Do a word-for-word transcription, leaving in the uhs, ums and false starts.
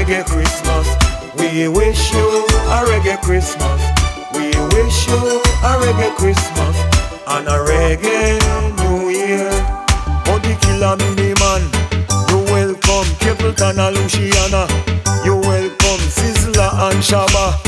reggae Christmas. We wish you a reggae Christmas. We wish you a reggae Christmas and a reggae New Year. Body Killer Mini Man, you welcome Capleton and Luciana. You welcome Sizzla and Shabba.